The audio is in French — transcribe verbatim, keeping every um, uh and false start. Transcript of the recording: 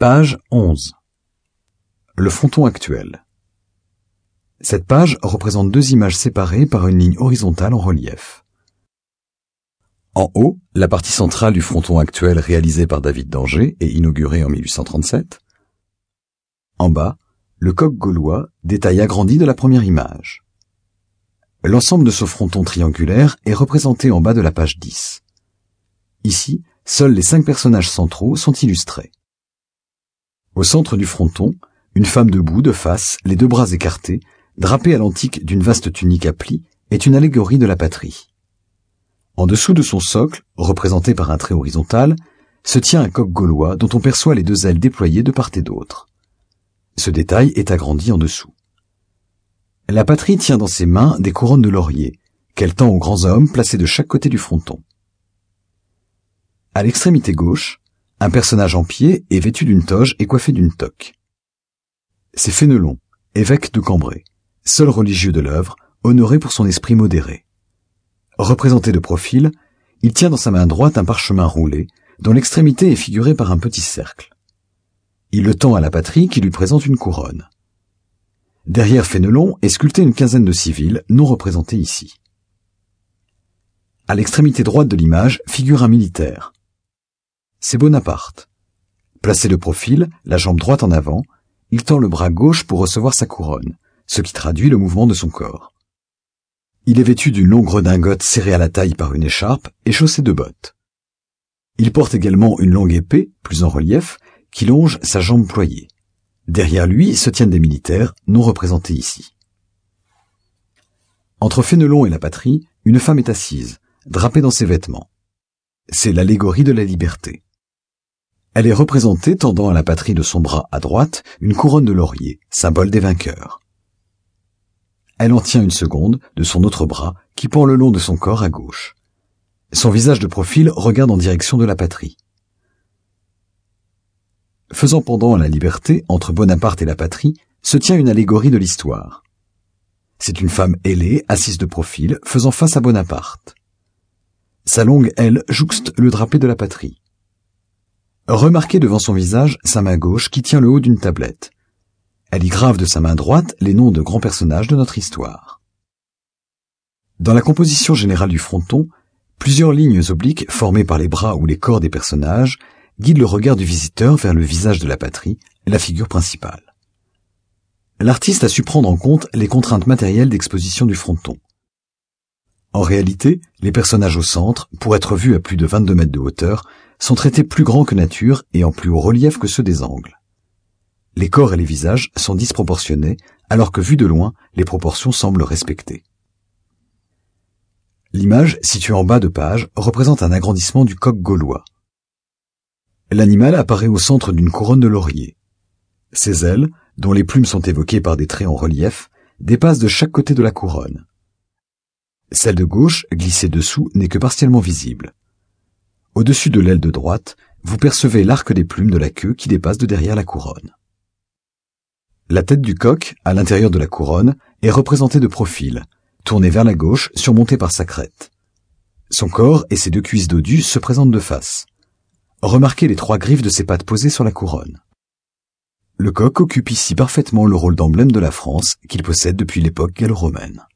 Page onze. Le fronton actuel. Cette page représente deux images séparées par une ligne horizontale en relief. En haut, la partie centrale du fronton actuel réalisé par David d'Angers et inauguré en mille huit cent trente-sept. En bas, le coq gaulois, détail agrandi de la première image. L'ensemble de ce fronton triangulaire est représenté en bas de la page dix. Ici, seuls les cinq personnages centraux sont illustrés. Au centre du fronton, une femme debout de face, les deux bras écartés, drapée à l'antique d'une vaste tunique à plis, est une allégorie de la patrie. En dessous de son socle, représenté par un trait horizontal, se tient un coq gaulois dont on perçoit les deux ailes déployées de part et d'autre. Ce détail est agrandi en dessous. La patrie tient dans ses mains des couronnes de laurier, qu'elle tend aux grands hommes placés de chaque côté du fronton. À l'extrémité gauche, un personnage en pied est vêtu d'une toge et coiffé d'une toque. C'est Fénelon, évêque de Cambrai, seul religieux de l'œuvre, honoré pour son esprit modéré. Représenté de profil, il tient dans sa main droite un parchemin roulé, dont l'extrémité est figurée par un petit cercle. Il le tend à la patrie qui lui présente une couronne. Derrière Fénelon est sculptée une quinzaine de civils, non représentés ici. À l'extrémité droite de l'image figure un militaire. C'est Bonaparte. Placé de profil, la jambe droite en avant, il tend le bras gauche pour recevoir sa couronne, ce qui traduit le mouvement de son corps. Il est vêtu d'une longue redingote serrée à la taille par une écharpe et chaussé de bottes. Il porte également une longue épée, plus en relief, qui longe sa jambe ployée. Derrière lui se tiennent des militaires, non représentés ici. Entre Fénelon et la patrie, une femme est assise, drapée dans ses vêtements. C'est l'allégorie de la liberté. Elle est représentée tendant à la patrie de son bras à droite une couronne de laurier, symbole des vainqueurs. Elle en tient une seconde de son autre bras qui pend le long de son corps à gauche. Son visage de profil regarde en direction de la patrie. Faisant pendant à la liberté entre Bonaparte et la patrie, se tient une allégorie de l'histoire. C'est une femme ailée, assise de profil, faisant face à Bonaparte. Sa longue aile jouxte le drapé de la patrie. Remarquez devant son visage sa main gauche qui tient le haut d'une tablette. Elle y grave de sa main droite les noms de grands personnages de notre histoire. Dans la composition générale du fronton, plusieurs lignes obliques formées par les bras ou les corps des personnages guident le regard du visiteur vers le visage de la patrie, la figure principale. L'artiste a su prendre en compte les contraintes matérielles d'exposition du fronton. En réalité, les personnages au centre, pour être vus à plus de vingt-deux mètres de hauteur, sont traités plus grands que nature et en plus haut relief que ceux des angles. Les corps et les visages sont disproportionnés, alors que vus de loin, les proportions semblent respectées. L'image, située en bas de page, représente un agrandissement du coq gaulois. L'animal apparaît au centre d'une couronne de laurier. Ses ailes, dont les plumes sont évoquées par des traits en relief, dépassent de chaque côté de la couronne. Celle de gauche, glissée dessous, n'est que partiellement visible. Au-dessus de l'aile de droite, vous percevez l'arc des plumes de la queue qui dépasse de derrière la couronne. La tête du coq, à l'intérieur de la couronne, est représentée de profil, tournée vers la gauche, surmontée par sa crête. Son corps et ses deux cuisses dodues se présentent de face. Remarquez les trois griffes de ses pattes posées sur la couronne. Le coq occupe ici parfaitement le rôle d'emblème de la France qu'il possède depuis l'époque gallo-romaine.